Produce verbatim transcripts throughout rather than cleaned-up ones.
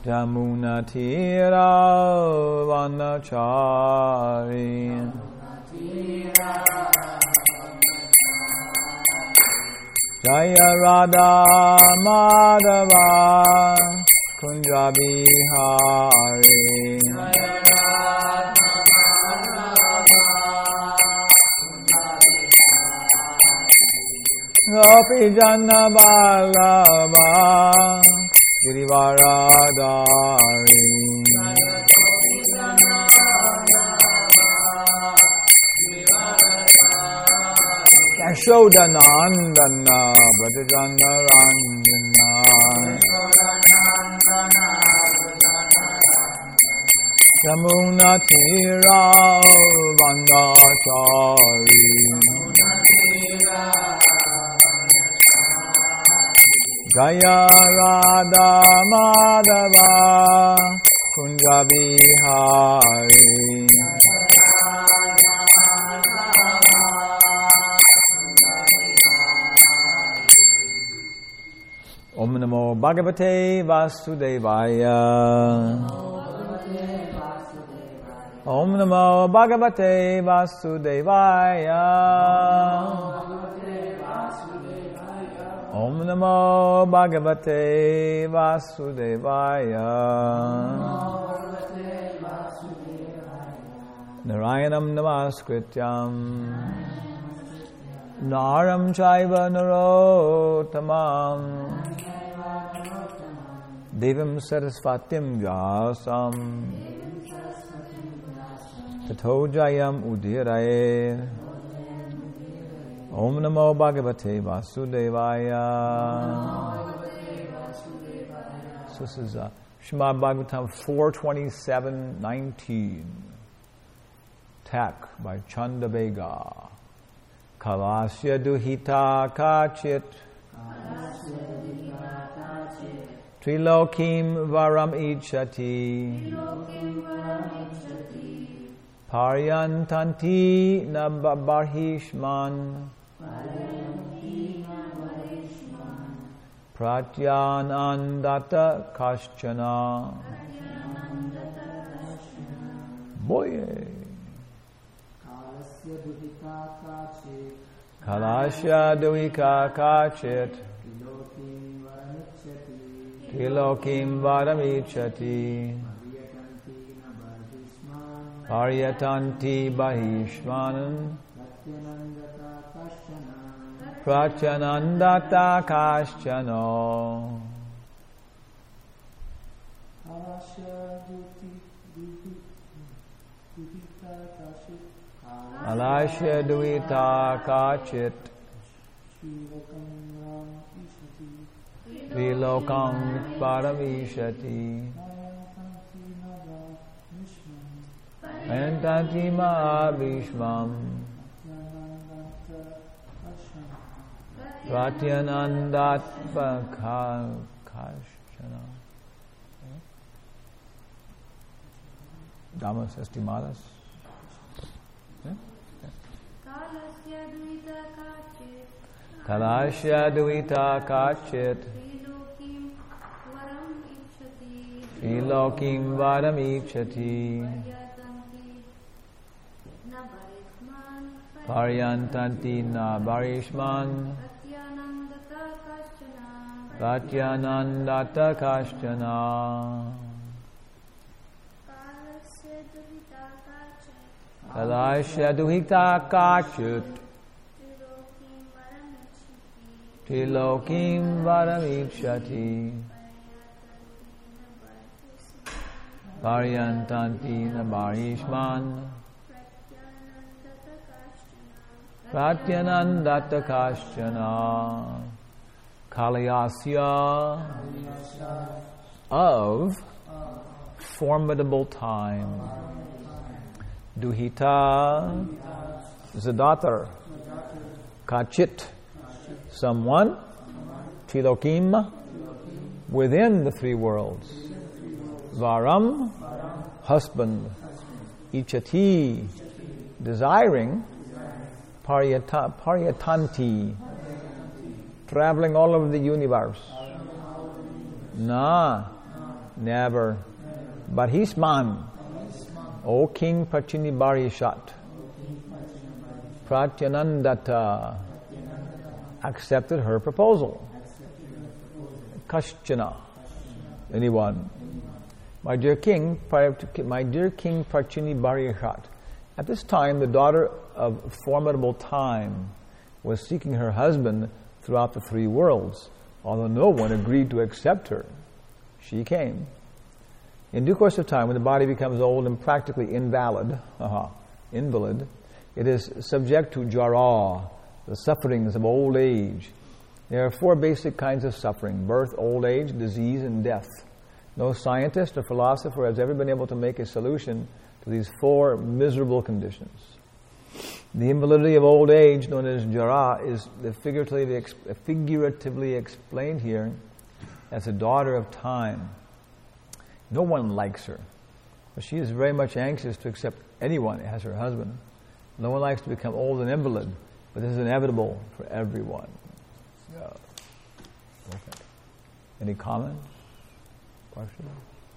Jamuna Tira Vanachari Jaya Radha Madhava Kunja Bihari Gopi Jana Vallabha Girivaradari Yashodanandana Brajajana Ranjana Yamuna Tira Vandachari Jaya Radha Madhava Kunja Bihari Om Namo Bhagavate Vasudevaya Om Namo Bhagavate Vasudevaya Om Namo Bhagavate Vasudevaya Narayanam Namaskrityam Naram Chaiva Narottamam Devam Sarasvatim Vyasam Tato Jayam Udiraye Om Namo Bhagavate Vasudevaya. So this is uh, Srimad Bhagavatam four twenty-seven nineteen. Tak by Chandabega. Kalasya duhita kachit Trilokim varam ichati Paryantanti na barhishman Pratyanandata kaschana Boye Kalasya duhika kachit Kilokim varamichati Paryatanti bahishmanan Pratyanandata kaschano Alasya duita kachit Trilokam paramishati Entanti mahabhishmam Pratyanandat pakashchana Damas estimadas Kalasya duita kachit Trilokim varam ichati Paryantanti na barishman Pratyanandata kaschana Kalasya duhita kachit Trilokim varamikshati Paryantanti na barishman Pratyanandata kaschana Kalayasya of formidable time. Duhita is a daughter. Kachit, someone. Trilokim, within the three worlds. Varam, husband. Ichati, desiring. Paryata, Paryatanti, traveling all over the universe. Na, Never. Barhisman, O King Prachinibarishat, Pratyanandata accepted her proposal. Kashchana, anyone. My dear king, my dear King Prachinibarishat, at this time the daughter of formidable time was seeking her husband throughout the three worlds, although no one agreed to accept her. She came. In due course of time, when the body becomes old and practically invalid, uh-huh, invalid, it is subject to jara, the sufferings of old age. There are four basic kinds of suffering: birth, old age, disease, and death. No scientist or philosopher has ever been able to make a solution to these four miserable conditions. The invalidity of old age, known as jara, is figuratively, figuratively explained here as a daughter of time. No one likes her, but she is very much anxious to accept anyone as her husband. No one likes to become old and invalid, but this is inevitable for everyone. Yeah. Okay. Any comments? Questions?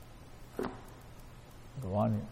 Go on here.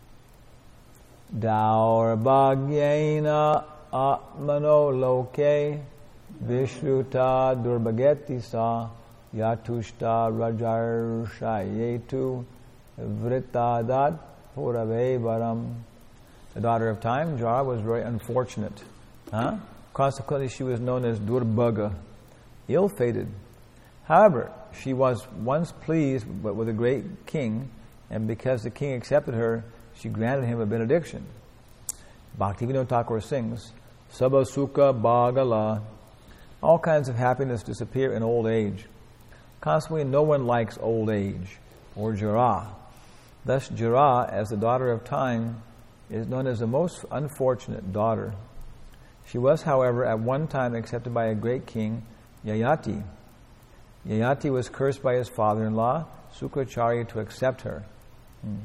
Daurabhagyena atmano loke vishruta durbhageti sa yatushta rajarshayetu vritadat purave varam. The daughter of time, Jara, was very unfortunate. Huh? Consequently, she was known as Durbhaga, ill-fated. However, she was once pleased with a great king, and because the king accepted her, she granted him a benediction. Bhaktivinoda Thakur sings, Sabha Sukha Bhagala. All kinds of happiness disappear in old age. Consequently, no one likes old age, or Jara. Thus, Jara, as the daughter of time, is known as the most unfortunate daughter. She was, however, at one time accepted by a great king, Yayati. Yayati was cursed by his father-in-law, Sukracharya, to accept her. Hmm.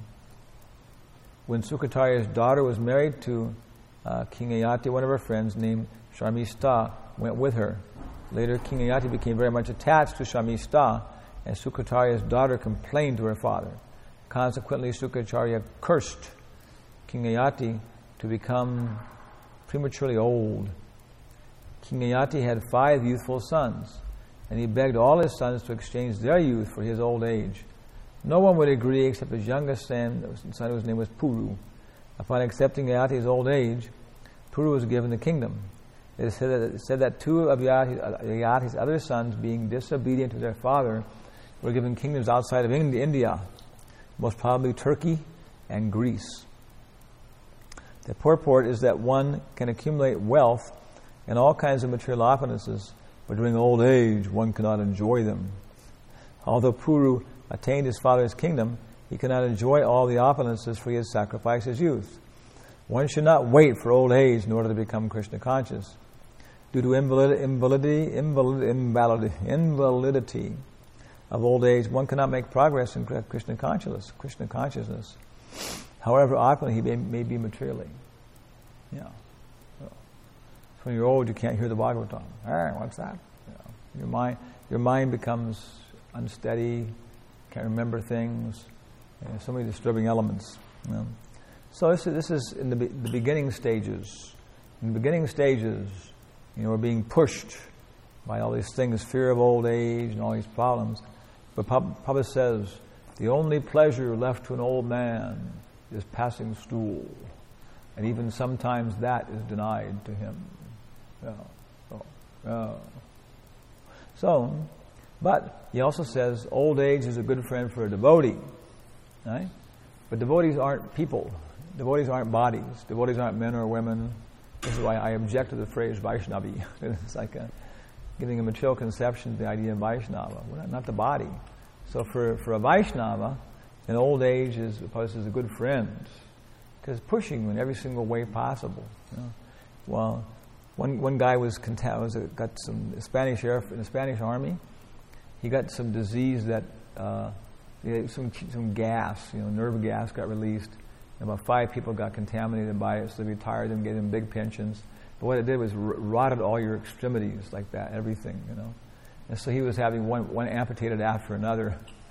When Sukracharya's daughter was married to uh, King Yayati, one of her friends named Sharmista went with her. Later, King Yayati became very much attached to Sharmista, and Sukracharya's daughter complained to her father. Consequently, Sukracharya cursed King Yayati to become prematurely old. King Yayati had five youthful sons, and he begged all his sons to exchange their youth for his old age. No one would agree except his youngest son, son whose name was Puru. Upon accepting Yayati's old age, Puru was given the kingdom. It is said that, it said that two of Yayati's, Yayati's other sons, being disobedient to their father, were given kingdoms outside of India, most probably Turkey and Greece. The purport is that one can accumulate wealth and all kinds of material opulences, but during old age one cannot enjoy them. Although Puru attained his father's kingdom, he cannot enjoy all the opulences, for he has sacrificed his youth. One should not wait for old age in order to become Krishna conscious. Due to invalid, invalidity, invalid, invalid, invalidity of old age, one cannot make progress in Krishna consciousness. Krishna consciousness. However opulent he may, may be materially. Yeah. So, when you're old, you can't hear the Bhagavatam. Hey, what's that? You know, your mind, your mind becomes unsteady. Can't remember things. You know, so many disturbing elements. You know. So this is, this is in the, be, the beginning stages. In the beginning stages, you know, we're being pushed by all these things, fear of old age and all these problems. But Prabhupada says, the only pleasure left to an old man is passing stool. And even sometimes that is denied to him. Yeah. So, yeah. so, but he also says old age is a good friend for a devotee. Right? But devotees aren't people. Devotees aren't bodies. Devotees aren't men or women. This is why I object to the phrase Vaishnavi. It's like a, giving a material conception of the idea of Vaishnava. We're not, not the body. So for, for a Vaishnava, an old age is, is a good friend, because pushing you in every single way possible. You know? Well, one one guy was, conta- was a, got some Spanish air in the Spanish army. He got some disease that uh, some some gas, you know, nerve gas got released. And about five people got contaminated by it, so they retired them, gave them big pensions. But what it did was r- rotted all your extremities like that, everything, you know. And so he was having one one amputated after another.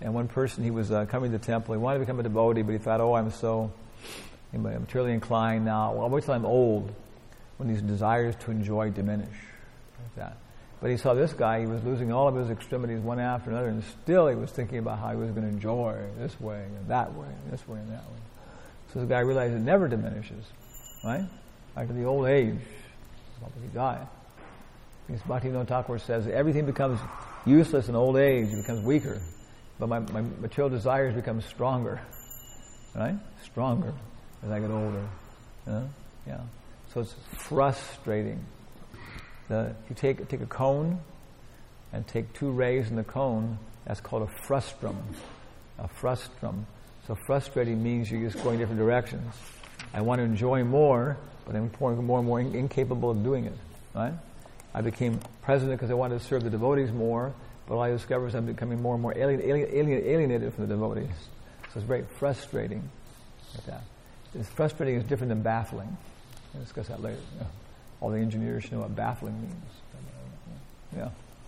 And one person, he was uh, coming to the temple. He wanted to become a devotee, but he thought, oh, I'm so I'm materially inclined now. Well, I'll wait till I'm old, when these desires to enjoy diminish. Like that. But he saw this guy, he was losing all of his extremities one after another, and still he was thinking about how he was going to enjoy this way and that way, and this way and that way. So the guy realized it never diminishes, right? After the old age, he died. Because Bhaktivinoda Thakur says everything becomes useless in old age, it becomes weaker. But my, my material desires become stronger, right? Stronger as I get older. You know? Yeah. So it's frustrating. The, if you take, take a cone and take two rays in the cone, that's called a frustrum. A frustrum. So frustrating means you're just going different directions. I want to enjoy more, but I'm more and more, and more in, incapable of doing it. Right? I became president because I wanted to serve the devotees more, but all I discovered is I'm becoming more and more alien, alien, alien, alienated from the devotees. So it's very frustrating. Like that. It's frustrating is different than baffling. We'll discuss that later. Yeah. All the engineers should know what baffling means. Yeah.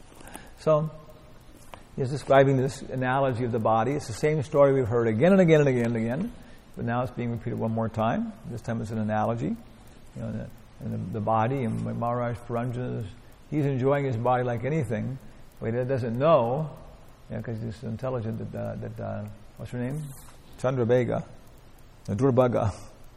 So, he's describing this analogy of the body. It's the same story we've heard again and again and again and again, but now it's being repeated one more time. This time it's an analogy. You know, the, and the, the body, and Maharaj Puranjana, he's enjoying his body like anything, but he doesn't know, because you know, he's intelligent, that, uh, that uh, what's her name? Chandrabhega, Durbaga,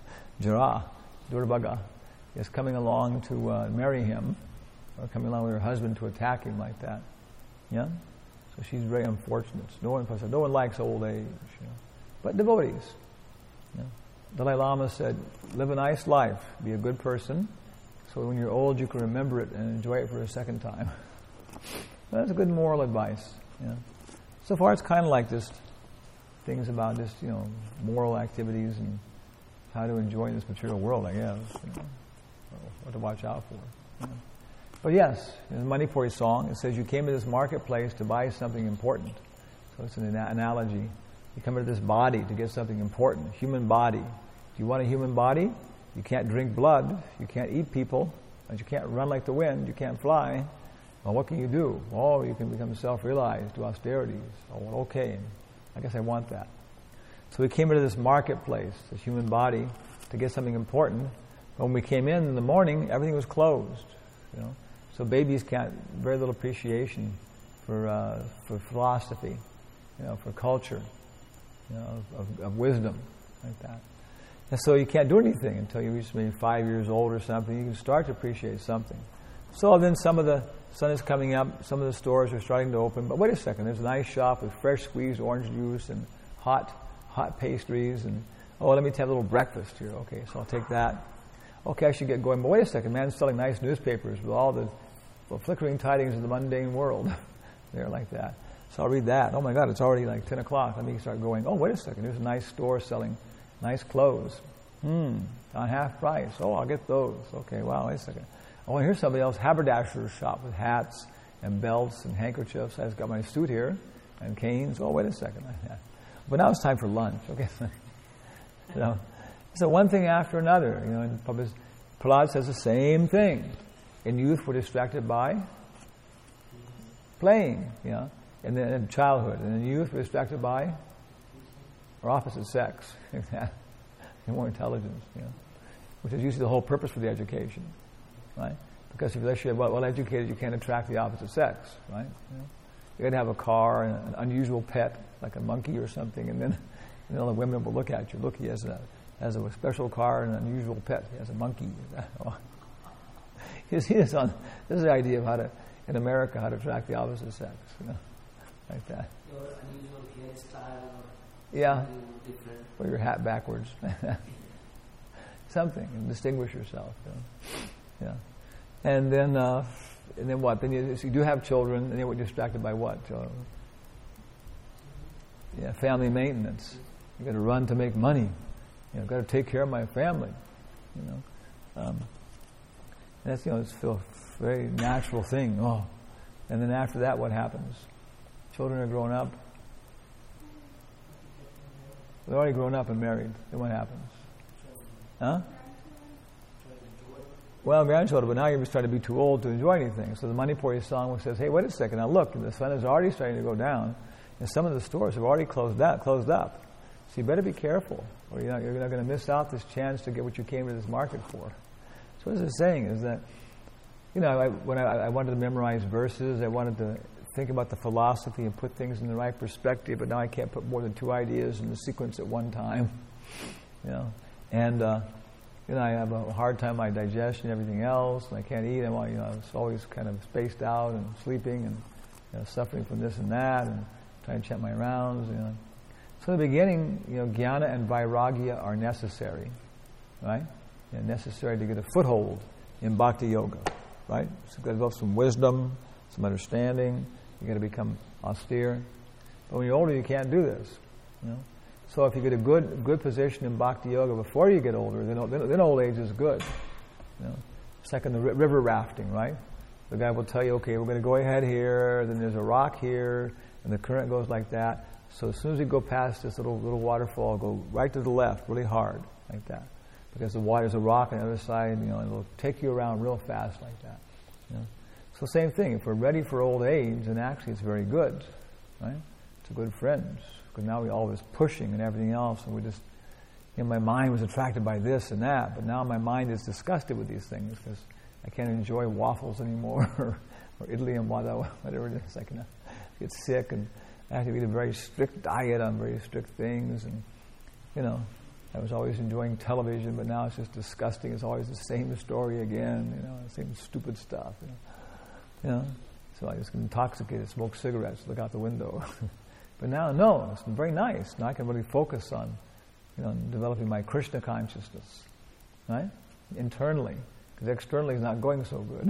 Jara, Durbaga, is coming along to uh, marry him, or coming along with her husband to attack him like that. Yeah? So she's very unfortunate. No one, no one likes old age. You know. But devotees. You know. Dalai Lama said, live a nice life, be a good person, so when you're old you can remember it and enjoy it for a second time. That's a good moral advice. You know. So far it's kind of like just things about just, you know, moral activities and how to enjoy this material world, I guess. You know. What to watch out for. You know. But yes, in the Manipuri song, it says you came to this marketplace to buy something important. So it's an ana- analogy. You come into this body to get something important, human body. If you want a human body, you can't drink blood, you can't eat people, and you can't run like the wind, you can't fly. Well, what can you do? Oh, you can become self-realized, do austerities. Oh, well, okay, I guess I want that. So we came into this marketplace, this human body, to get something important. When we came in in the morning, everything was closed. You know, so babies can't very little appreciation for uh, for philosophy, you know, for culture, you know, of, of wisdom, like that. And so you can't do anything until you reach maybe five years old or something. You can start to appreciate something. So then some of the sun is coming up. Some of the stores are starting to open. But wait a second, there's a nice shop with fresh squeezed orange juice and hot hot pastries and oh, let me have a little breakfast here. Okay, so I'll take that. Okay, I should get going. But wait a second, man's selling nice newspapers with all the well, flickering tidings of the mundane world. They're like that. So I'll read that. Oh my God, it's already like ten o'clock. Let me start going. Oh, wait a second, there's a nice store selling nice clothes. Hmm, on half price. Oh, I'll get those. Okay, wow, wait a second. Oh, and here's somebody else, haberdasher's shop with hats and belts and handkerchiefs. I've got my suit here and canes. Oh, wait a second. But now it's time for lunch. Okay, you know. So one thing after another, you know, and Prahlad says the same thing. In youth, we're distracted by playing, you know, and then in childhood. And in youth, we're distracted by our opposite sex, and more intelligence, you know, which is usually the whole purpose for the education, right? Because if you're well, well educated, you can't attract the opposite sex, right? You know? You're going to have a car and an unusual pet, like a monkey or something, and then, and then all the women will look at you. Look, he has a has a special car and an unusual pet. He has a monkey. You see this on this is the idea of how to in America how to attract the opposite sex, you know, like that. Your unusual hairstyle or yeah, different. Wear your hat backwards. Something and distinguish yourself. You know? Yeah, and then uh, and then what? Then you, so you do have children, and then we're distracted by what? Uh, yeah, family maintenance. You got to run to make money. You know, got to take care of my family. You know, um, and that's you know, it's a very natural thing. Oh, and then after that, what happens? Children are grown up. They're already grown up and married. Then what happens? Huh? Well, grandchildren, but now you're starting to be too old to enjoy anything. So the Manipuri song says, hey, wait a second, now look, the sun is already starting to go down. And some of the stores have already closed out, closed up. So you better be careful, or you're not, you're not going to miss out this chance to get what you came to this market for. So what it's saying is that, you know, I, when I, I wanted to memorize verses, I wanted to think about the philosophy and put things in the right perspective, but now I can't put more than two ideas in the sequence at one time, you know. And, uh, you know, I have a hard time with my digestion and everything else, and I can't eat. I'm, you know, it's always kind of spaced out and sleeping and, you know, suffering from this and that and trying to check my rounds, you know. So in the beginning, you know, jnana and vairagya are necessary, right? You know, necessary to get a foothold in bhakti yoga, right? So you've got to develop some wisdom, some understanding. You've got to become austere. But when you're older, you can't do this, you know. So if you get a good good position in bhakti yoga before you get older, then, then, then old age is good. You know, it's like in the river rafting, right? The guy will tell you, okay, we're going to go ahead here, then there's a rock here, and the current goes like that. So as soon as you go past this little little waterfall, go right to the left, really hard, like that. Because the water's a rock on the other side, you know, and it'll take you around real fast like that. You know? So same thing, if we're ready for old age, then actually it's very good, right? It's a good friend. Because now we're always pushing and everything else, and we just, you know, my mind was attracted by this and that, but now my mind is disgusted with these things because I can't enjoy waffles anymore, or, or idli and vada, whatever it is. I can get sick, and I have to eat a very strict diet on very strict things, and, you know, I was always enjoying television, but now it's just disgusting. It's always the same story again, you know, the same stupid stuff, you know. You know? So I just get intoxicated, smoke cigarettes, look out the window. But now, no, it's very nice. Now I can really focus on, you know, developing my Krishna consciousness, right? Internally, because externally is not going so good.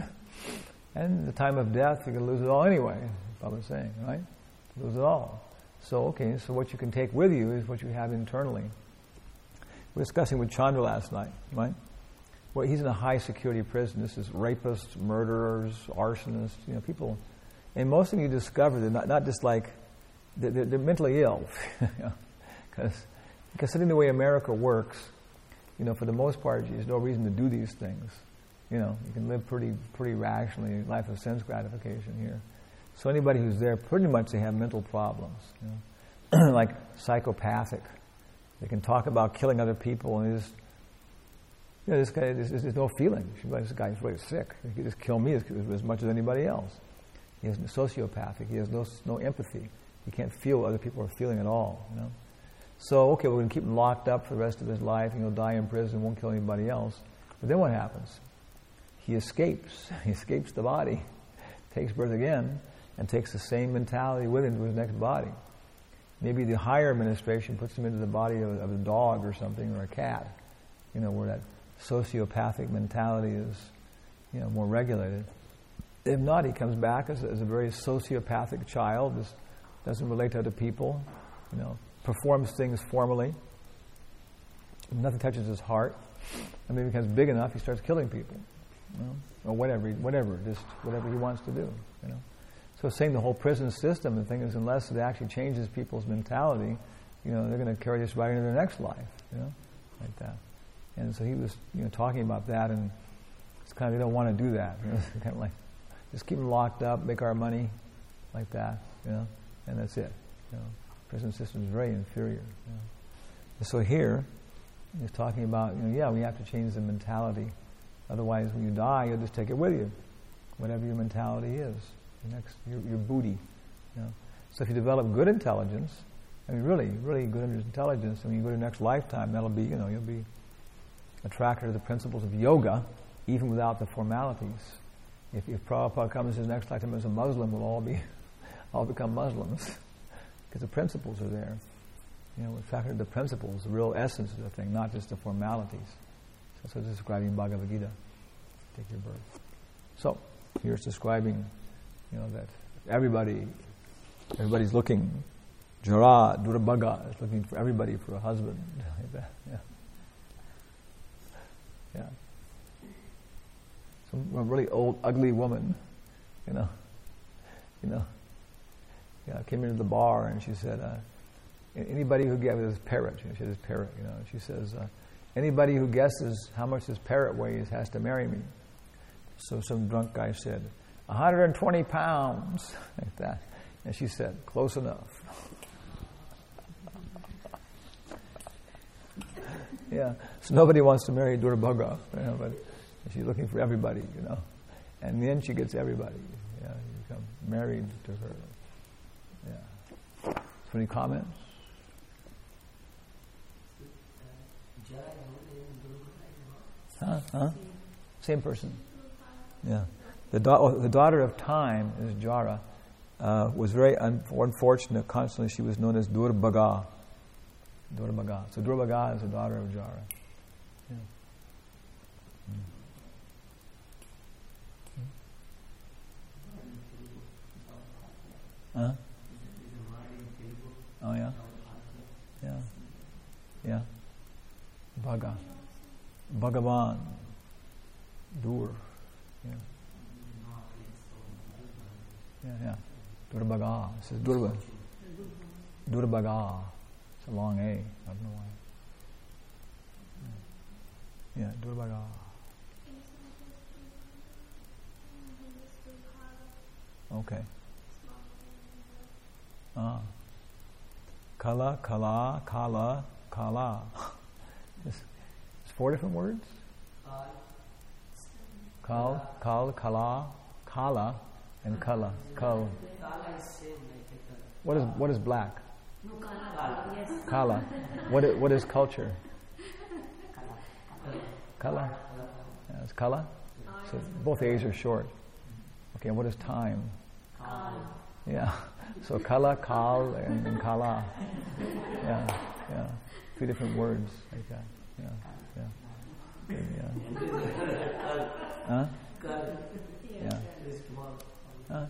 And at the time of death, you're going to lose it all anyway, Baba was saying, right? Lose it all. So, okay, so what you can take with you is what you have internally. We were discussing with Chandra last night, right? Well, he's in a high security prison. This is rapists, murderers, arsonists, you know, people. And most of you discover they're not, not just like, they're, they're mentally ill. Because considering the way America works, you know, for the most part, there's no reason to do these things. You know, you can live pretty pretty rationally, life of sense gratification here. So anybody who's there, pretty much they have mental problems, you know, like psychopathic. They can talk about killing other people, and they just, you know, this guy, there's, there's no feeling. This guy's really sick. He could just kill me as, as much as anybody else. He is sociopathic. He has no no empathy. He can't feel what other people are feeling at all, you know. So, okay, we're going to keep him locked up for the rest of his life, and he'll die in prison, won't kill anybody else. But then what happens? He escapes. He escapes the body, takes birth again, and takes the same mentality with him to his next body. Maybe the higher administration puts him into the body of, of a dog or something, or a cat, you know, where that sociopathic mentality is, you know, more regulated. If not, he comes back as, as a very sociopathic child, just doesn't relate to other people, you know, performs things formally. Nothing touches his heart. And when he becomes big enough, he starts killing people, you know, or whatever, whatever, just whatever he wants to do, you know. So saying the whole prison system, the thing is, unless it actually changes people's mentality, you know, they're going to carry this right into their next life, you know, like that. And so he was, you know, talking about that, and it's kind of, they don't want to do that, you know, kind of like, just keep them locked up, make our money, like that, you know, and that's it, you know. Prison system is very inferior, you know. And so here, he's talking about, you know, yeah, we have to change the mentality. Otherwise, when you die, you'll just take it with you, whatever your mentality is, your next, your, your booty, you know. So if you develop good intelligence, I mean, really, really good intelligence, and when you go to the next lifetime, that'll be, you know, you'll be attracted to the principles of yoga, even without the formalities. If, if Prabhupada comes his next lifetime as a Muslim, we'll all be, all become Muslims, because the principles are there. You know, we're attracted to the principles, the real essence of the thing, not just the formalities. So, so it's describing Bhagavad Gita. Take your birth. So here it's describing, you know, that everybody, everybody's looking. Jara, Durabhaga is looking for everybody for a husband. Like that. Yeah. Yeah. Some a really old, ugly woman, you know, you know, yeah, came into the bar and she said, uh, anybody who gave this parrot, she had this parrot, you know, she says, uh, anybody who guesses how much this parrot weighs has to marry me. So some drunk guy said, one hundred twenty pounds, like that. And she said, close enough. Yeah, so nobody wants to marry Durabhaga, you know, but she's looking for everybody, you know. And in the end, she gets everybody. Yeah, you become married to her. Yeah. So any comments? Huh? Huh? Same person. Yeah. The, da- oh, the daughter of time is Jara. Uh, was very un- unfortunate. Constantly, she was known as Durabhaga. Durabhaga. So Durabhaga is the daughter of Jara. Yeah. Mm. Huh? Oh yeah. Yeah. Yeah. Bhaga. Bhagavan. Dur. Yeah. Yeah, yeah. Durabhaga. This is Durba. Durabhaga. It's a long A. I don't know why. Yeah, Durabhaga. Okay. Ah. Kala, kala, kala, kala. It's, it's four different words? Kal, kal, kala, kala, and kala. Kal. What is what is black? Kala. What is, what is culture? Kala. Yeah, it's kala. So both A's are short. Okay, and what is time? Yeah. So kala, kal, and, and kala. Yeah, yeah. Two different words like that. Yeah, yeah. Yeah. Huh? Yeah. Huh?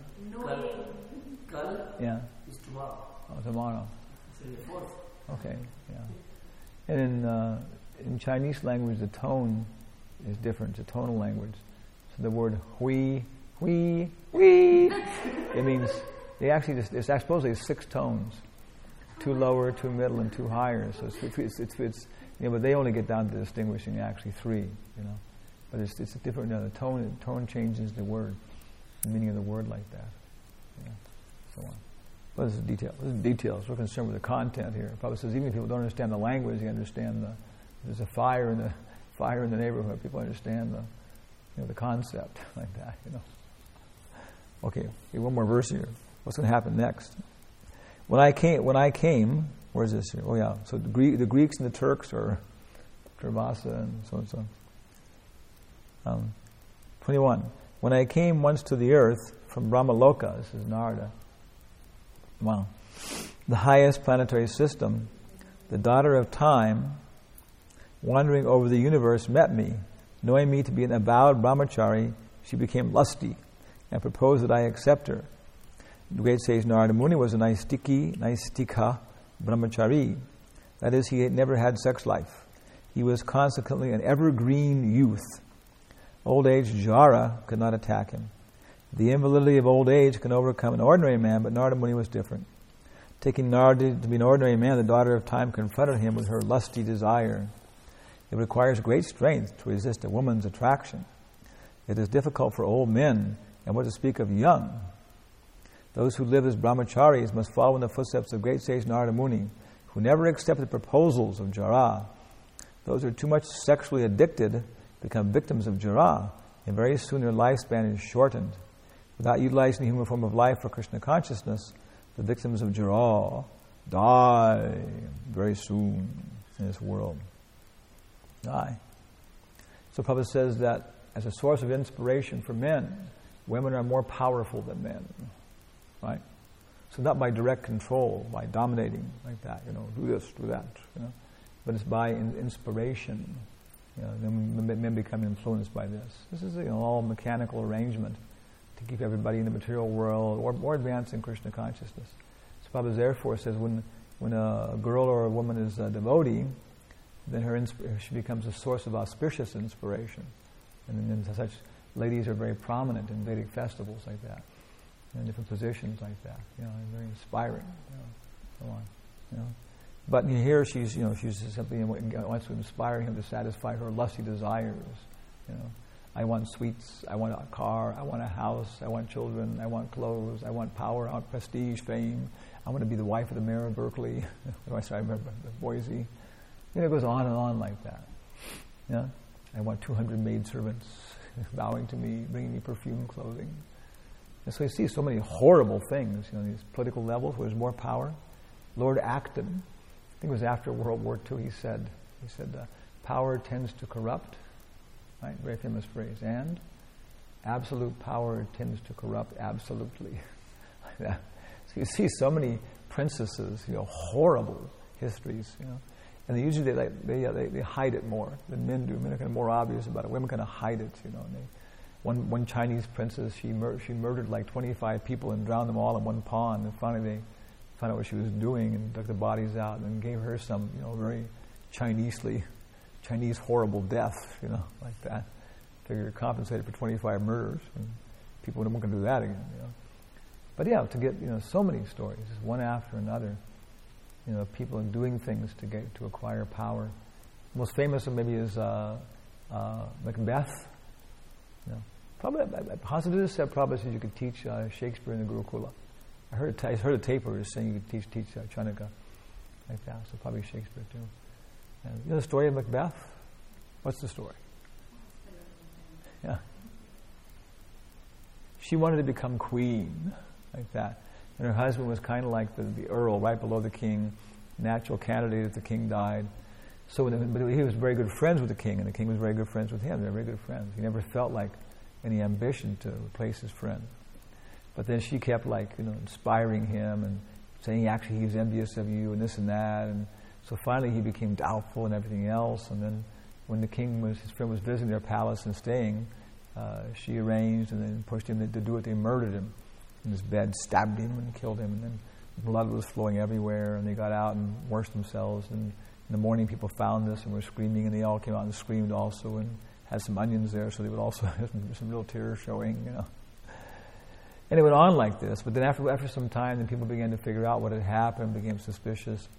Yeah. Oh, tomorrow. Okay, yeah. And in uh, in Chinese language, the tone is different. It's a tonal language. So the word hui, hui, hui, it means they actually just, it's supposedly six tones, two lower, two middle, and two higher. So it's it's, it's, it's you know, but they only get down to distinguishing actually three, you know. But it's it's a different. You know, the tone the tone changes the word, the meaning of the word like that. Yeah, so on. But this is detail. This is details. We're concerned with the content here. Prabhupada says even if people don't understand the language, you understand the there's a fire in the fire in the neighborhood. People understand the you know the concept like that. You know. Okay, okay, one more verse here. What's going to happen next? When I came, when I came, where's this here? Oh yeah, so the, Greek, the Greeks and the Turks are Travasa and so and so. Um, twenty-one. When I came once to the earth from Brahmaloka, this is Narada. Wow. The highest planetary system, the daughter of time, wandering over the universe, met me. Knowing me to be an avowed brahmachari, she became lusty and proposed that I accept her. The great sage Narada Muni was a naistiki, naistika brahmachari. That is, he had never had sex life. He was consequently an evergreen youth. Old age, Jara, could not attack him. The invalidity of old age can overcome an ordinary man, but Narada Muni was different. Taking Narada to be an ordinary man, the daughter of time confronted him with her lusty desire. It requires great strength to resist a woman's attraction. It is difficult for old men, and what to speak of young. Those who live as brahmacharis must follow in the footsteps of great sage Narada Muni, who never accepted proposals of Jara. Those who are too much sexually addicted become victims of Jara, and very soon their lifespan is shortened. Without utilizing the human form of life for Krishna consciousness, the victims of Jara die very soon in this world. Die. So Prabhupada says that as a source of inspiration for men, women are more powerful than men. Right? So not by direct control, by dominating like that, you know, do this, do that, you know, but it's by in, inspiration. You know, then men become influenced by this. This is, you know, all mechanical arrangement to keep everybody in the material world or more advanced in Krishna consciousness. So Prabhupada therefore says when when a girl or a woman is a devotee, then her insp- she becomes a source of auspicious inspiration. And then such ladies are very prominent in Vedic festivals like that, in different positions like that. You know, very inspiring. You know, so on. You know, but here she's, you know, she's simply wants to inspire him to satisfy her lusty desires. You know, I want sweets, I want a car, I want a house, I want children, I want clothes, I want power, I want prestige, fame. I want to be the wife of the mayor of Berkeley. I remember Boise. You know, it goes on and on like that. Yeah, I want two hundred maidservants bowing to me, bringing me perfume, clothing. And so you see so many horrible things, you know, these political levels where there's more power. Lord Acton, I think it was after World War Two, he said, he said, uh, power tends to corrupt, right? Very famous phrase. And absolute power tends to corrupt absolutely. Like that. So you see so many princesses, you know, horrible histories, you know. And they usually they, like, they, uh, they they hide it more than men do. Men are kind of more obvious about it. Women kind of hide it, you know. And they, one one Chinese princess, she mur- she murdered like twenty-five people and drowned them all in one pond. And finally they found out what she was doing and took the bodies out and gave her some, you know, very Chinesely, Chinese horrible death, you know, like that. Figure compensated for twenty-five murders, and people weren't going to do that again, you know. But yeah, to get, you know, so many stories, one after another, you know, people doing things to get to acquire power. The most famous of maybe is uh, uh, Macbeth. You know, probably Hasidus said probably said you could teach uh, Shakespeare in the Gurukula. I heard I heard a tape where saying you could teach teach uh, Chanaka like that. So probably Shakespeare too. And you know the story of Macbeth? What's the story? Yeah. She wanted to become queen. Like that. And her husband was kind of like the, the earl right below the king, natural candidate if the king died. So when the, but he was very good friends with the king, and the king was very good friends with him. They were very good friends. He never felt like any ambition to replace his friend. But then she kept like, you know, inspiring him and saying actually he was envious of you and this and that. And so finally he became doubtful and everything else. And then when the king was, his friend was visiting their palace and staying, uh, she arranged and then pushed him to, to do it. They murdered him. In his bed, stabbed him and killed him, and then blood was flowing everywhere, and they got out and washed themselves, and in the morning people found this and were screaming, and they all came out and screamed also, and had some onions there, so they would also have some, some real tears showing, you know. And it went on like this, but then after after some time, then people began to figure out what had happened, became suspicious,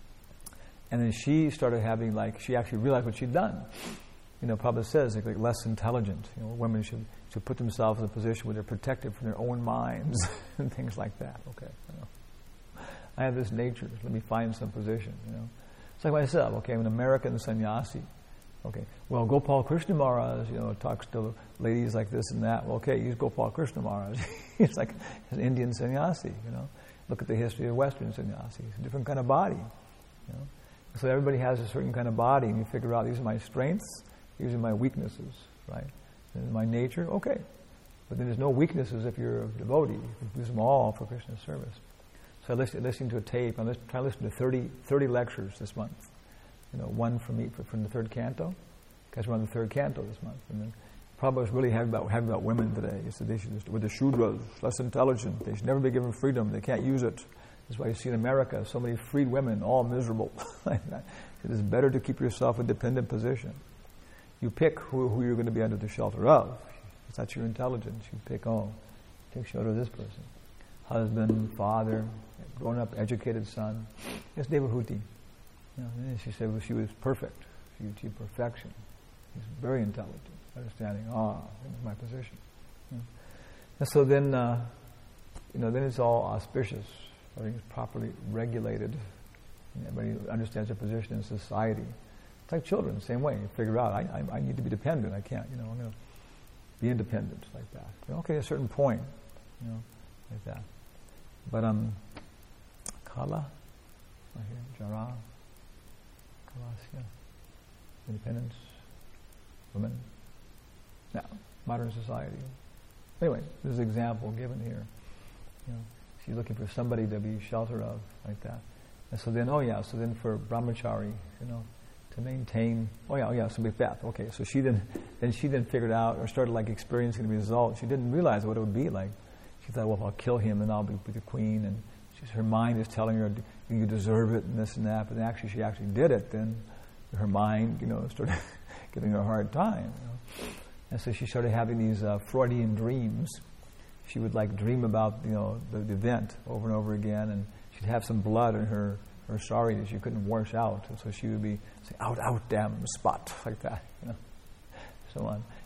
and then she started having, like, she actually realized what she'd done. You know, Prabhupada says, like, like less intelligent. You know, women should, should put themselves in a position where they're protected from their own minds and things like that. Okay, you know, I have this nature. Let me find some position. You know, it's like myself. Okay, I'm an American sannyasi. Okay, well, Gopal Krishna Maharaj, you know, talks to ladies like this and that. Well, okay, he's Gopal Krishna Maharaj. He's like an Indian sannyasi. You know, look at the history of Western sannyasis. It's a different kind of body. You know, so everybody has a certain kind of body, and you figure out these are my strengths. These are my weaknesses, right? This is my nature, okay. But then there's no weaknesses if you're a devotee. You can use them all for Krishna's service. So I listened, listening to a tape. I'm trying to listen to thirty, thirty lectures this month. You know, one from each, from the third canto. Because we're on the third canto this month. And then Prabhupada was really heavy about, heavy about women today. He said they should just, with the Shudras, less intelligent. They should never be given freedom. They can't use it. That's why you see in America so many freed women, all miserable. Like that. It is better to keep yourself in a dependent position. You pick who, who you're going to be under the shelter of. If that's your intelligence, you pick, oh, take shelter of this person. Husband, father, grown-up, educated son. It's Devahuti. You know, and she said well, she was perfect. She achieved perfection. She's very intelligent, understanding, ah, this is my position. You know. And so then, uh, you know, then it's all auspicious. Everything is properly regulated. And everybody understands their position in society. It's like children, same way. You figure out, I, I, I need to be dependent. I can't, you know, I'm going to be independent like that. You know, okay, at a certain point, you know, like that. But, um, Kala, right here, Jara, Kalasya, independence, women. Now, modern society. Anyway, this is an example given here. You know, she's looking for somebody to be shelter of, like that. And so then, oh yeah, so then for brahmachari, you know, to maintain, oh yeah, oh yeah, so Macbeth, okay, so she then, then she then figured out, or started like experiencing the result. She didn't realize what it would be like. She thought, well, if I'll kill him, then I'll be with the queen, and she's, her mind is telling her, you deserve it, and this and that, but then actually she actually did it, then her mind, you know, started giving her a hard time, you know. And so she started having these uh, Freudian dreams. She would like dream about, you know, the, the event over and over again, and she'd have some blood in her her sari that she couldn't wash out, and so she would be saying, out, out, damn, spot, like that, you know, so on.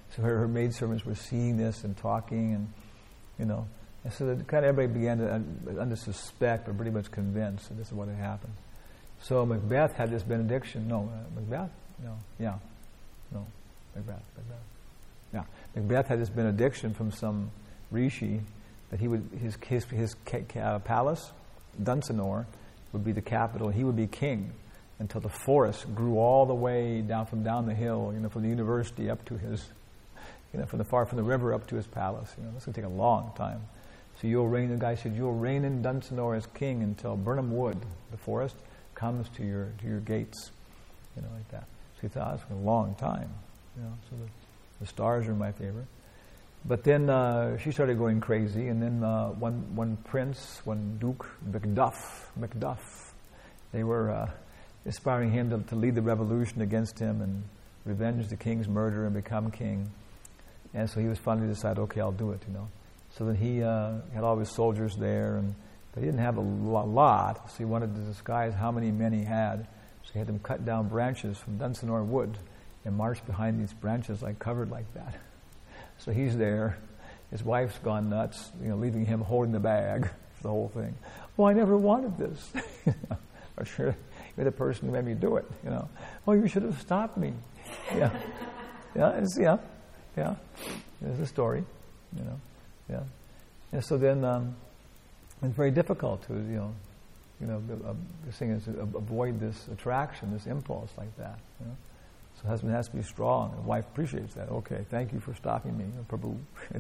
So her, her maidservants were seeing this and talking, and you know, and so that kind of everybody began to un- under suspect, but pretty much convinced that this is what had happened. So Macbeth had this benediction. No, uh, Macbeth? No, yeah, no, Macbeth, Macbeth. Yeah, Macbeth had this benediction from some rishi that he would his his, his uh, palace, Dunsinore, would be the capital. He would be king until the forest grew all the way down from down the hill, you know, from the university up to his, you know, from the far from the river up to his palace. You know, this would take a long time. So you'll reign. The guy said, you'll reign in Dunsinore as king until Birnam Wood, the forest, comes to your to your gates, you know, like that. So he thought it's a long time, you know. So the, the stars are my favorite. But then uh, she started going crazy, and then uh, one one prince, one Duke Macduff, Macduff, they were uh, inspiring him to, to lead the revolution against him and revenge the king's murder and become king. And so he was finally decided, okay, I'll do it, you know. So then he uh, had all his soldiers there, and but he didn't have a lot, so he wanted to disguise how many men he had. So he had them cut down branches from Dunsinore Wood and march behind these branches, like covered like that. So he's there. His wife's gone nuts, you know, leaving him holding the bag for the whole thing. Oh, I never wanted this. Or sure, you're the person who made me do it. You know. Oh, you should have stopped me. Yeah, yeah, it's, yeah, yeah. There's a story. You know, yeah. And so then um, it's very difficult to, you know, you know, uh, the thing is to avoid this attraction, this impulse like that. You know? So the husband has to be strong. The wife appreciates that. Okay, thank you for stopping me. Prabhu,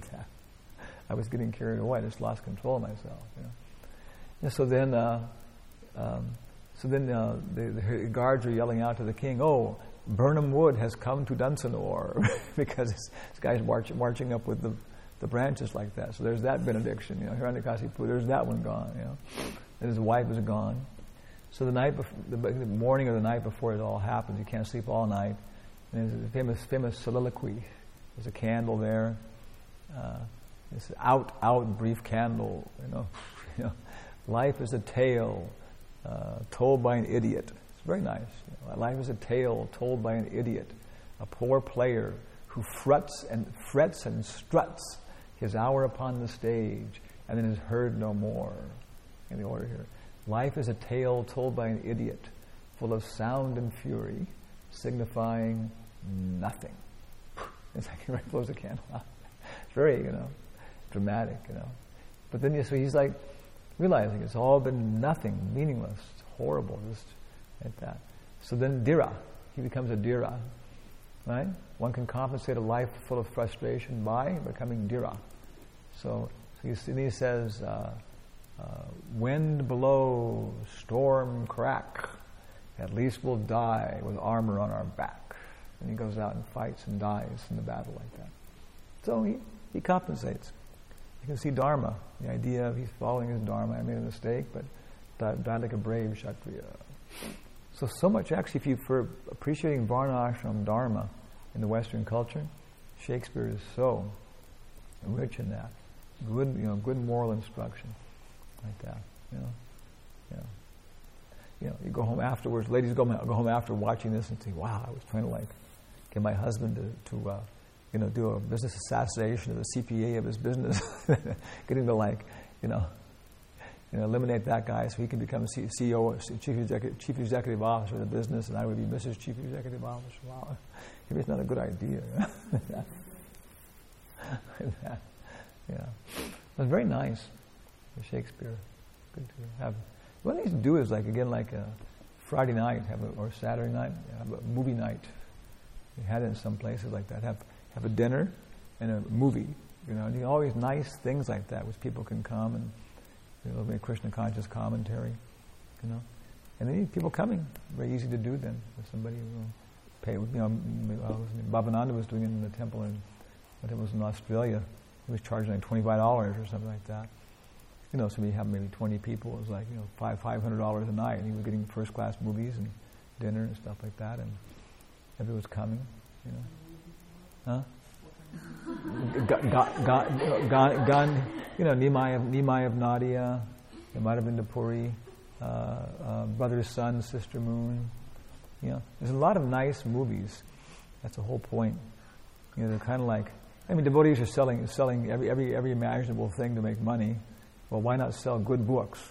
I was getting carried away. I just lost control of myself. You know? And so then, uh, um, so then uh, the, the guards are yelling out to the king, "Oh, Birnam Wood has come to Dunsinore," because this, this guy's march, marching up with the, the branches like that. So there's that benediction. You know, Hiranyakasipu, there's that one gone. You know, and his wife is gone. So the night, bef- the, the morning or the night before it all happens, you can't sleep all night. And there's a famous, famous soliloquy. There's a candle there. Uh, this out, out brief candle. You know, you know, life is a tale uh, told by an idiot. It's very nice. You know, life is a tale told by an idiot, a poor player who frets and frets and struts his hour upon the stage, and then is heard no more. In the order here, life is a tale told by an idiot, full of sound and fury, signifying nothing. It's like he right blows the candle out. It's very, you know, dramatic, you know. But then so he's like realizing it's all been nothing, meaningless, it's horrible, just like that. So then Dhira, he becomes a Dhira, right? One can compensate a life full of frustration by becoming Dhira. So, so he, and he says, uh, uh, wind blow, storm crack, at least we'll die with armor on our back. And he goes out and fights and dies in the battle like that. So he, he compensates. You can see Dharma, the idea of he's following his Dharma. I made a mistake, but died, died like a brave Kshatriya. So, so much actually, if you, for appreciating Varna Ashram Dharma in the Western culture, Shakespeare is so rich in that. Good, you know, good moral instruction like that, you know. Yeah. You know, you go home afterwards, ladies go, go home after watching this and think, wow, I was trying to like get my husband to, to uh, you know, do a business assassination of the C P A of his business, getting to like, you know, you know, eliminate that guy so he can become C E O, Chief Executive, Chief Executive Officer of the business, and I would be Missus Chief Executive Officer. Wow, maybe it's not a good idea. Yeah, it was very nice. Shakespeare, good to have. What they used to do is like again, like a Friday night, have a, or Saturday night, have a movie night. They had it in some places like that. Have have a dinner and a movie. You know, and always nice things like that, which people can come and you know, make Krishna conscious commentary. You know, and then people coming, very easy to do. Then if somebody will pay. You know, Bhavananda was doing it in the temple in, but it was in Australia. He was charging like twenty-five dollars or something like that. You know, so we have maybe twenty people. It was like, you know, five five hundred dollars a night, and he was getting first class movies and dinner and stuff like that, and everyone was coming. You know, huh? Gun, gun, gun, gun, you know, Nimai of Nimai of Nadia. It might have been the Puri, uh, uh, Brother's Sun, Sister Moon. You know, there's a lot of nice movies. That's the whole point. You know, they're kind of like, I mean, devotees are selling selling every every every imaginable thing to make money. Well, why not sell good books?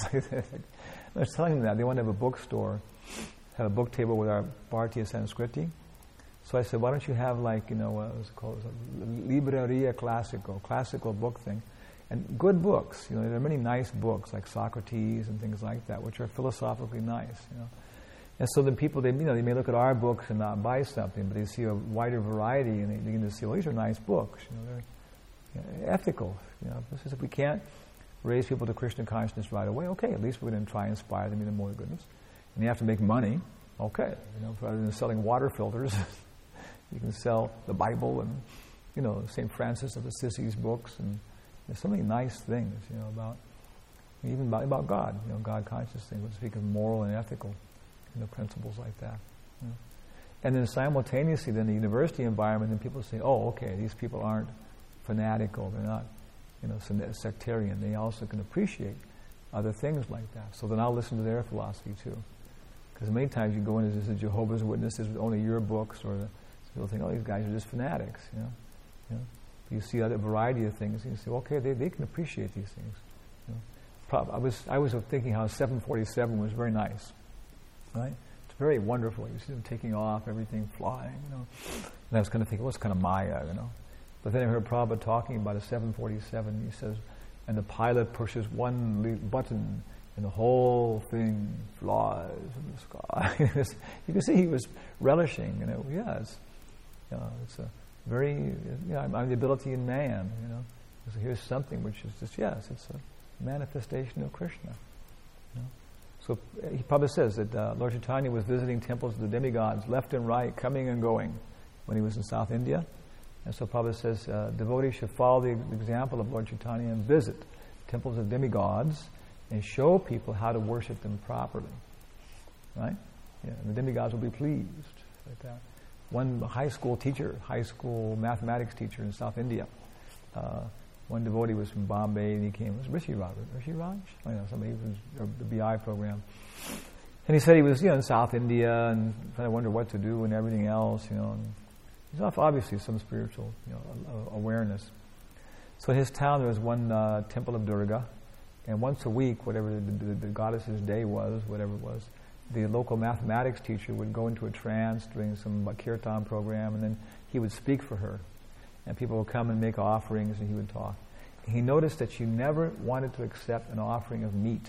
They're telling them that. They want to have a bookstore, have a book table with our Bharatiya Sanskriti. So I said, why don't you have like, you know, what was it called? Libreria Classico, classical book thing. And good books. You know, there are many nice books like Socrates and things like that, which are philosophically nice, you know. And so then people, they, you know, they may look at our books and not buy something, but they see a wider variety and they begin to see, well, these are nice books. You know, they're you know, ethical. You know, this is, if we can't raise people to Krishna consciousness right away, okay, at least we're going to try and inspire them into more goodness. And you have to make money, okay. You know, rather than selling water filters, you can sell the Bible and, you know, Saint Francis of Assisi's books, and there's so many nice things, you know, about even about, about God, you know, God conscious things. We speak of moral and ethical, you know, principles like that. You know. And then simultaneously, then the university environment, then people say, oh, okay, these people aren't fanatical, they're not, you know, sectarian. They also can appreciate other things like that. So then I'll listen to their philosophy too. Because many times you go in as a Jehovah's Witnesses with only your books, or the, people think, oh, these guys are just fanatics, you know. You know? You see other variety of things, and you say, okay, they, they can appreciate these things. You know? Pro- I was I was thinking how seven forty-seven was very nice, right? It's very wonderful. You see them taking off, everything flying, you know. And I was kind of thinking, well, it's kind of Maya, you know. But then I heard Prabhupada talking about a seven forty-seven. He says, and the pilot pushes one le- button, and the whole thing flies in the sky. You can see he was relishing, you know. Yeah, it's, you know, it's a very, you know, I'm, I'm the ability in man, you know. So here's something which is just, yes, it's a manifestation of Krishna. You know? So he probably says that uh, Lord Chaitanya was visiting temples of the demigods left and right, coming and going, when he was in South India. And so Prabhupada says, uh, devotees should follow the example of Lord Chaitanya and visit temples of demigods and show people how to worship them properly. Right? Yeah, and the demigods will be pleased. Like that. One high school teacher, high school mathematics teacher in South India, uh, one devotee was from Bombay, and he came, it was Rishi Raj, Rishi Raj? I know, somebody from the B I program. And he said he was, you know, in South India, and kind of wondered what to do and everything else, you know. And he's obviously some spiritual, you know, awareness. So in his town, there was one uh, temple of Durga, and once a week, whatever the, the, the goddess's day was, whatever it was, the local mathematics teacher would go into a trance during some kirtan program, and then he would speak for her. And people would come and make offerings, and he would talk. And he noticed that she never wanted to accept an offering of meat.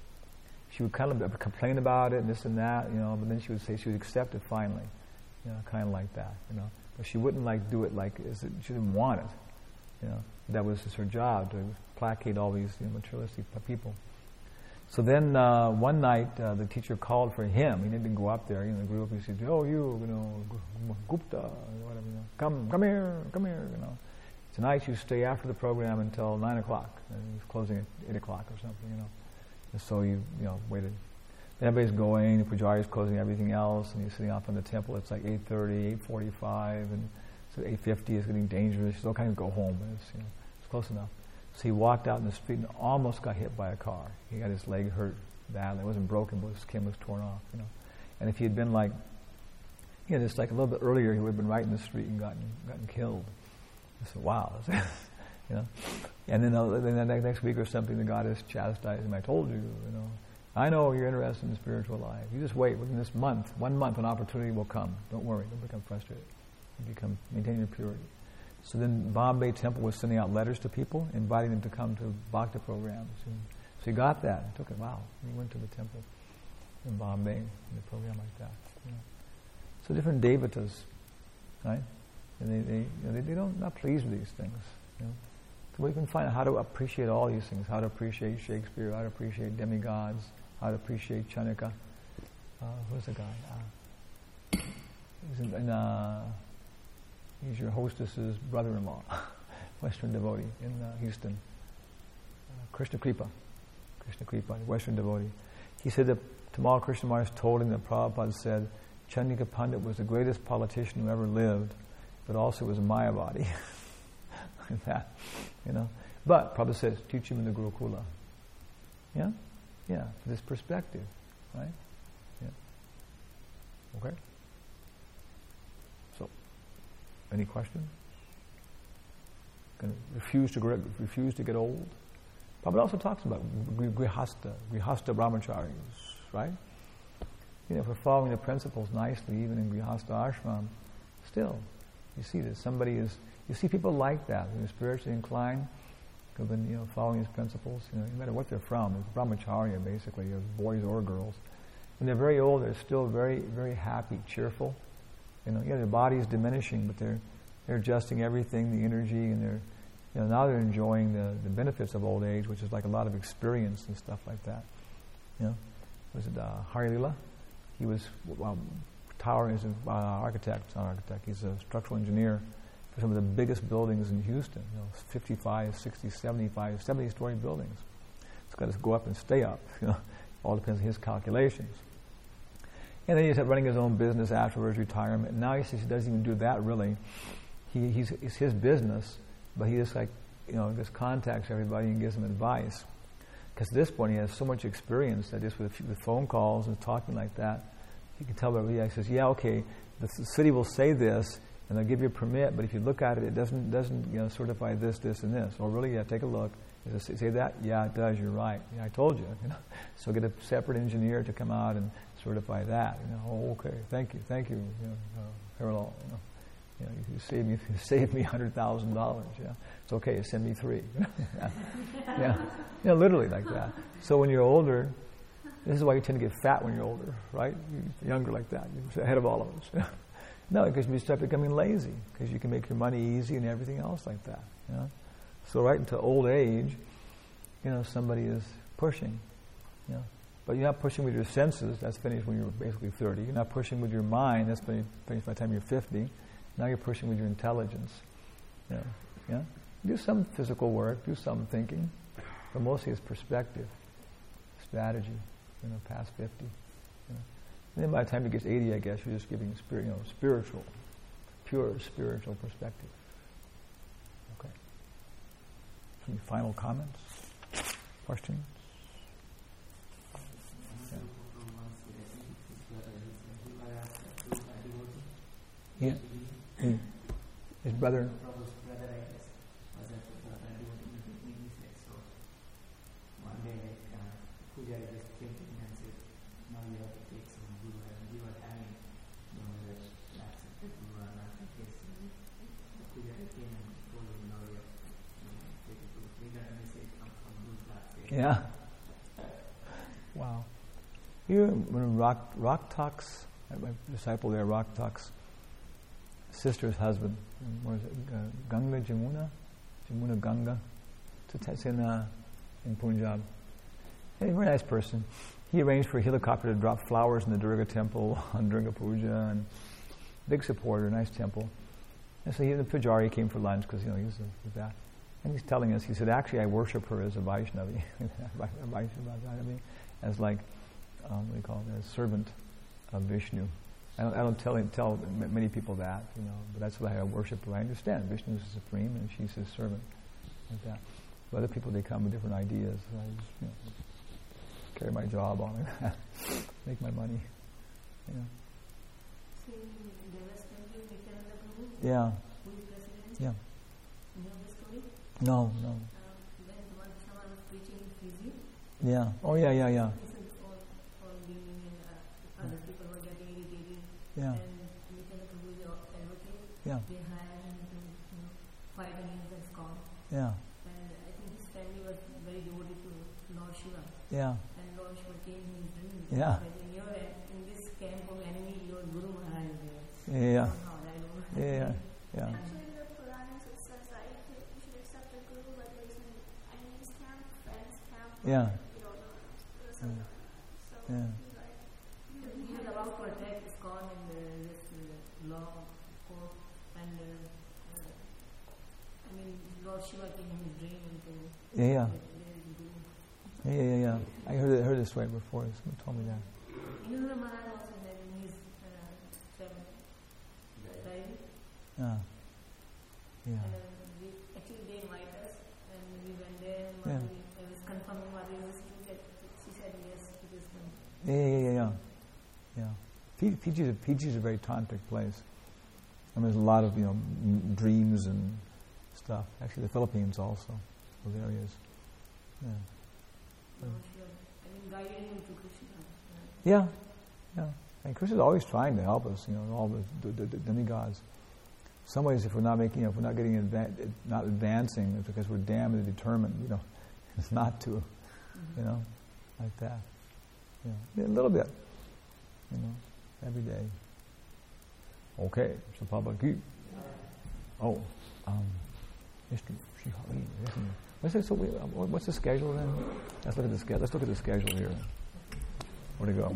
She would kind of complain about it, and this and that, you know, but then she would say she would accept it finally. You know, kind of like that, you know. But she wouldn't like do it like, she didn't want it, you know. That was just her job, to placate all these, you know, materialistic people. So then uh, one night uh, the teacher called for him. He didn't go up there. You know, the group. He said, "Oh, you, you know, Gupta, or whatever. You know, come, come here, come here. You know, tonight you stay after the program until nine o'clock. And he's closing at eight o'clock or something. You know, and so you, you know, waited. Everybody's going. The pujari is closing everything else, and he's sitting off in the temple. It's like eight thirty, eight forty-five, and so eight fifty is getting dangerous. So kind of go home. But it's, you know, it's close enough. So he walked out in the street and almost got hit by a car. He got his leg hurt badly. It wasn't broken, but his skin was torn off, you know. And if he had been like, you know, just like a little bit earlier, he would have been right in the street and gotten gotten killed. I said, wow. You know. And then, uh, then the next week or something, the goddess chastised him. I told you, you know, I know you're interested in the spiritual life. You just wait. Within this month, one month, an opportunity will come. Don't worry. Don't become frustrated. You become, maintain your purity. So then Bombay Temple was sending out letters to people, inviting them to come to Bhakti programs. And so he got that and took it. Wow. He went to the temple in Bombay in a program like that. You know. So different devatas, right? And they, they, you know, they, they don't not pleased with these things. You know. So we can find out how to appreciate all these things, how to appreciate Shakespeare, how to appreciate demigods, how to appreciate Chanaka. Uh, who's the guy? Uh, he's in, in uh, He's your hostess's brother-in-law, Western devotee in uh, Houston. Uh, Krishna Kripa. Krishna Kripa, Western devotee. He said that Tamal Krishna Maharaj told him that Prabhupada said Chandika Pandit was the greatest politician who ever lived, but also was a Mayavadi. Like that, you know. But Prabhupada says, teach him in the Gurukula. Yeah? Yeah, this perspective, right? Yeah. Okay? Any questions? Going to refuse to gr- refuse to get old. Prabhupada also talks about grihasta, grihasta brahmacharis, right? You know, if we're following the principles nicely, even in grihasta ashram, still, you see that somebody is. You see people like that, who are spiritually inclined, who've been, you know, following his principles. You know, no matter what they're from, it's brahmacharya basically, boys or girls. When they're very old, they're still very, very happy, cheerful. You know, yeah, their body is diminishing, but they're they're adjusting everything, the energy, and they're, you know, now they're enjoying the, the benefits of old age, which is like a lot of experience and stuff like that. You know, was it uh, Hari Lila? He was well, Tower is an uh, architect, not an architect. He's a structural engineer for some of the biggest buildings in Houston. You know, fifty-five, sixty, seventy-five, seventy-story buildings. It's got to go up and stay up. You know, all depends on his calculations. And then he's running his own business after his retirement. And now he says he doesn't even do that really. He, he's, it's his business, but he just like, you know, just contacts everybody and gives them advice. Because at this point he has so much experience that just with, with phone calls and talking like that, he can tell everybody. He says, yeah, okay, the city will say this, and they'll give you a permit, but if you look at it, it doesn't, doesn't you know, certify this, this, and this. Oh, really? Yeah, take a look. Does it say that? Yeah, it does. You're right. Yeah, I told you. You know, so get a separate engineer to come out and certify that. You know, oh, okay, thank you, thank you, you know, uh, Harrell, you know, you know, you saved me, you saved me hundred thousand dollars. Yeah, it's okay. Send me three. yeah, yeah, you know, literally like that. So when you're older, this is why you tend to get fat when you're older, right? You're younger like that. You're ahead of all of us. No, because you start becoming lazy because you can make your money easy and everything else like that. You know? So right into old age, you know, somebody is pushing, you know. But you're not pushing with your senses. That's finished when you're basically thirty. You're not pushing with your mind. That's finished by the time you're fifty. Now you're pushing with your intelligence. You know, yeah. Do some physical work. Do some thinking, but mostly it's perspective, strategy. You know, past fifty. You know. And then by the time you get to eighty, I guess you're just giving spirit, you know, spiritual, pure spiritual perspective. Okay. Any final comments? Questions? Yeah. yeah. His brother. Yeah. Wow. You when Rock Rock Talks, my disciple there, Rock Talks, sister's husband, where is it? Uh, Ganga Jamuna, Jamuna Ganga, it's in uh, in Punjab. Hey, very nice person. He arranged for a helicopter to drop flowers in the Durga temple on Durga Puja, and big supporter, nice temple. And so he, the Pujari came for lunch because you know he was with that. And he's telling us, he said, actually I worship her as a Vaishnavi, as like, um, what do you call it, as servant of Vishnu. I don't, I don't tell tell many people that, you know, but that's why I worship her. I understand Vishnu is supreme and she's his servant, like that. But other people, they come with different ideas. So I just, you know, carry my job on it, make my money, you know. Yeah. Yeah. No, no. Um, when one time I was preaching in Fiji. Yeah. Oh, yeah, yeah, yeah. All, all being and uh, other people were getting irritated. Yeah. And Nityananda Prabhu is advocate. Yeah. They hired him to, you know, fight against the ISKCON. Yeah. And I think his family was very devoted to Lord Shiva. Yeah. And Lord Shiva came in his dream. Yeah. But in, your, in this camp of enemy, your Guru Maharaj is there. Yeah. Somehow, I don't know. Yeah. Yeah. Actually, in the Puranas it says that you, could, you should accept a guru like there's an enemy's camp, friend's camp. Yeah. You don't know. Or something like that. So, Yeah. he's like, He was about to attack ISKCON in the, this uh, law court, and uh, uh, I mean, Lord Shiva came in his dream and told Yeah, yeah. that there is a guru. Yeah, yeah, yeah. I heard it, heard this story before. Someone told me that. Indrajit Maharaj also had in his uh, seven diary. Yeah. Yeah. And uh, we, actually they invited us, and we went there, and Yeah. Madhuri, I was confirming Madhuri was she said, she said yes, it is going. Yeah, yeah, yeah, yeah. Yeah. P- Fiji is a, Fiji is a very tantric place. I mean, there's a lot of, you know, m- dreams and stuff. Actually, the Philippines also, those areas. Yeah. No, sure. I mean, guiding him to Krishna. Right? Yeah, yeah. And Krishna's always trying to help us, you know, all the, the, the demigods. In some ways, if we're not making, you know, if we're not getting, adva- not advancing, it's because we're damned and determined, you know, it's not to, mm-hmm. you know, like that. You know, a little bit, you know, every day. Okay, so Prabhupada. Oh, um, Mister Srihari, what's the, so we, what's the schedule then? Let's look at the schedule. Let's look at the schedule here. Where'd it go?